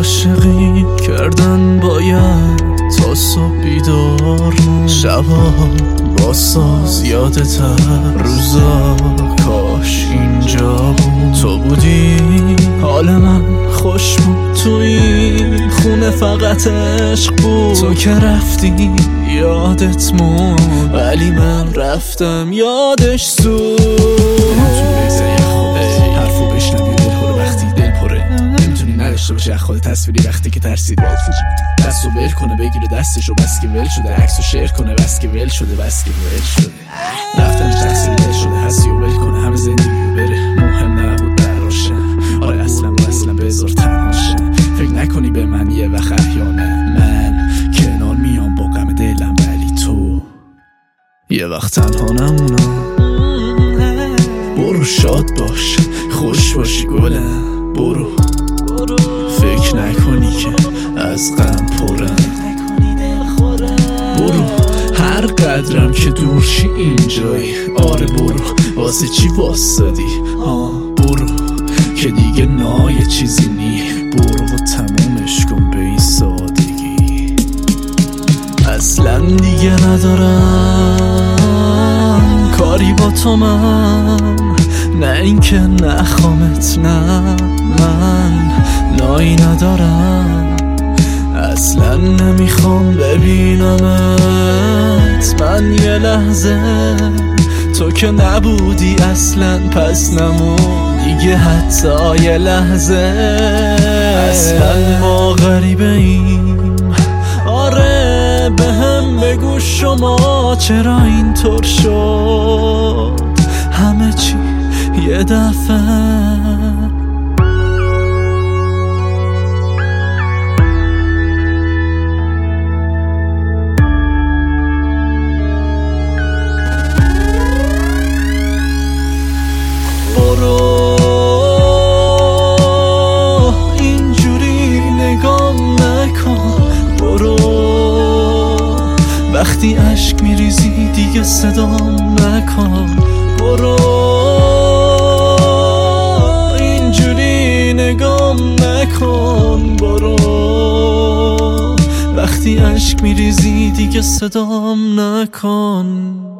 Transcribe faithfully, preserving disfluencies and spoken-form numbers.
عاشقی کردن باید تا صبح بیدار موند. شبا با ساز یادتر، روزا کاش اینجا بود. تو بودی حال من خوش بود، تو این خونه فقط عشق بود. تو که رفتی یادت موند، ولی من رفتم یادش سود. حرفو بشنوی دل پره وقتی دل پره، نمیتونی نداشته باشی از خود تصویری وقتی که ترسید دستو ول کنه بگیره دستشو، بس که ول شده عکسو شیر کنه، بس که ول شده بس که ول شده رفتن تقصیر دل شده، هستی و ول کنه همه زندگی بره، مهم نبود براشه. آره اصلا و اصلا بذار تنهاشه، فکر نکنی به من یه وقت احیانه من کنار میام با غم دلم، ولی تو یه وقت تنها نمونم. برو شاد باش خوش باشی گلم، برو فکر نکنی که از غم پرم. برو هر قدرم که دور شی اینجایی، آره برو واسه چی واسدی، ها برو که دیگه نای چیزی نی. برو و تمومش کن به این سادگی، اصلا دیگه ندارم کاری با تو من، نه اینکه نخوامت، نه من نایی ندارم، اصلا نمیخوام ببینمت. من یه لحظه تو که نبودی اصلا، پس نمون دیگه حتی یه لحظه. اصلا ما غریبه ایم، آره به هم بگو شما چرا اینطور شد همه چی یه دفعه. برو اینجوری نگام نکن، برو وقتی عشق میریزی دیگه صدام نکن. برو اینجوری نگام نکن، برو وقتی عشق میریزی دیگه صدام نکن.